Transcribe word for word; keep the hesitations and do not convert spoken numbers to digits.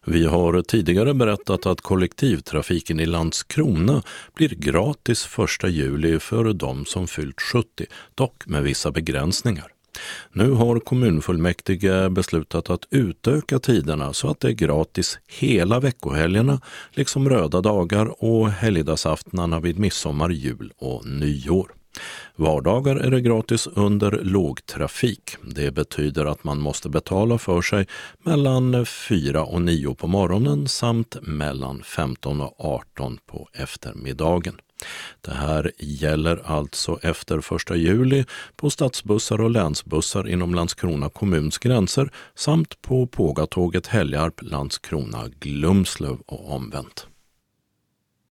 Vi har tidigare berättat att kollektivtrafiken i Landskrona blir gratis första juli för de som fyllt sjuttio, dock med vissa begränsningar. Nu har kommunfullmäktige beslutat att utöka tiderna så att det är gratis hela veckohelgerna, liksom röda dagar och helgdagsaftnarna vid midsommar, jul och nyår. Vardagar är det gratis under lågtrafik. Det betyder att man måste betala för sig mellan fyra och nio på morgonen samt mellan femton och arton på eftermiddagen. Det här gäller alltså efter första juli på stadsbussar och länsbussar inom Landskrona kommuns gränser samt på Pågatåget Helgarp, Landskrona, Glumslöv och omvänt.